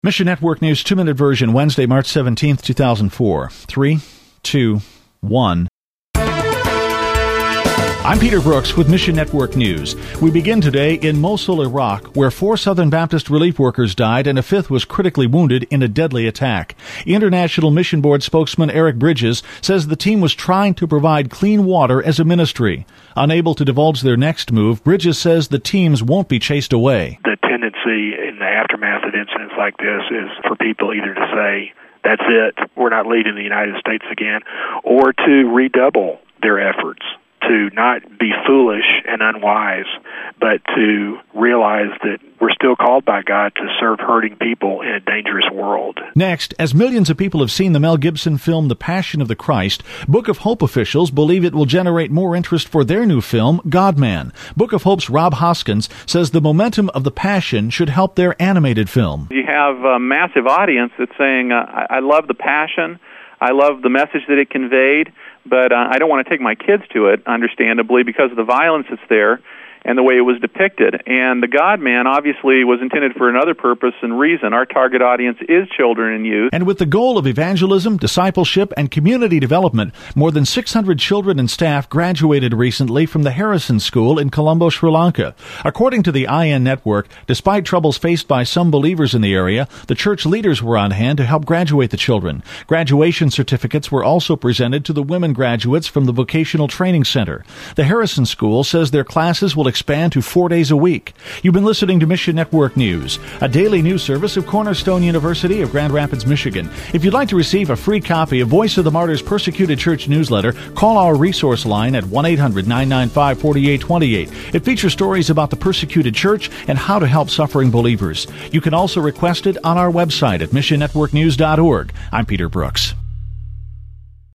Mission Network News 2-minute version, Wednesday, March 17th, 2004. 3, 2, 1. I'm Peter Brooks with Mission Network News. We begin today in Mosul, Iraq, where 4 Southern Baptist relief workers died and a 5th was critically wounded in a deadly attack. International Mission Board spokesman Eric Bridges says the team was trying to provide clean water as a ministry. Unable to divulge their next move, Bridges says the teams won't be chased away. The tendency in the aftermath of incidents like this is for people either to say, that's it, we're not leading the United States again, or to redouble their efforts, to not be foolish and unwise, but to realize that we're still called by God to serve hurting people in a dangerous world. Next, as millions of people have seen the Mel Gibson film The Passion of the Christ, Book of Hope officials believe it will generate more interest for their new film, God-Man. Book of Hope's Rob Hoskins says the momentum of The Passion should help their animated film. You have a massive audience that's saying, I love The Passion, I love the message that it conveyed, but I don't want to take my kids to it, understandably, because of the violence that's there and the way it was depicted. And the God-Man obviously was intended for another purpose and reason. Our target audience is children and youth. And with the goal of evangelism, discipleship, and community development, more than 600 children and staff graduated recently from the Harrison School in Colombo, Sri Lanka. According to the IN Network, despite troubles faced by some believers in the area, the church leaders were on hand to help graduate the children. Graduation certificates were also presented to the women graduates from the Vocational Training Center. The Harrison School says their classes will expand to 4 days a week. You've been listening to Mission Network News, a daily news service of Cornerstone University of Grand Rapids, Michigan. If you'd like to receive a free copy of Voice of the Martyrs Persecuted Church newsletter, call our resource line at 1-800-995-4828. It features stories about the persecuted church and how to help suffering believers. You can also request it on our website at missionnetworknews.org. I'm Peter Brooks.